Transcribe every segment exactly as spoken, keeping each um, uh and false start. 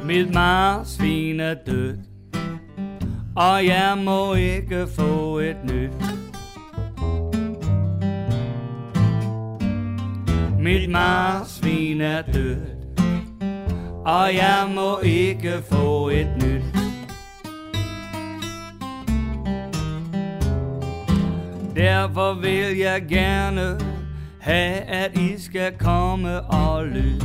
Mit marsvin er dødt, og jeg må ikke få et nyt. Mit marsvin er dødt, og jeg må ikke få et nyt. Derfor vil jeg gerne have, at I skal komme og lytte.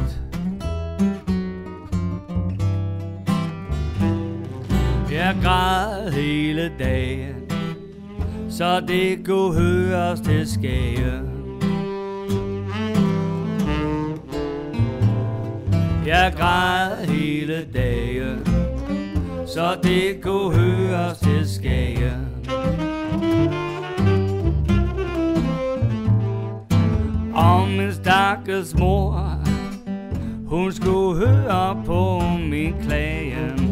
Jeg græd hele dagen, så det kunne høres til Skagen. Jeg græd hele dagen, så det kunne høres til Skagen. Om min stakkels mor, hun skulle høre på min klagen.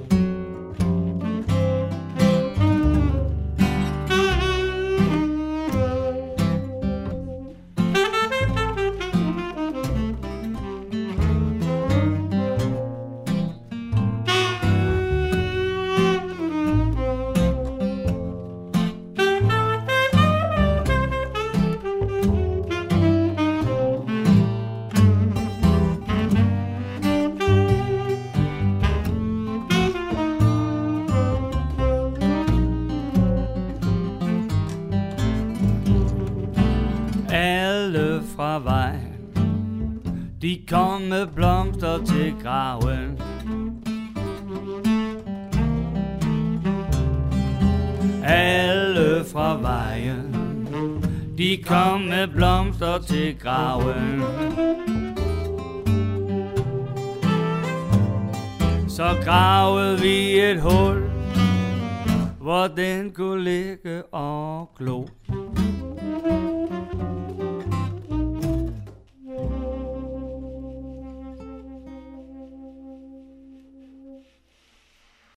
Alle fra vejen, de kom med blomster til graven. Alle fra vejen, de kom med blomster til graven. Så gravede vi et hul, hvor den kunne ligge og glo.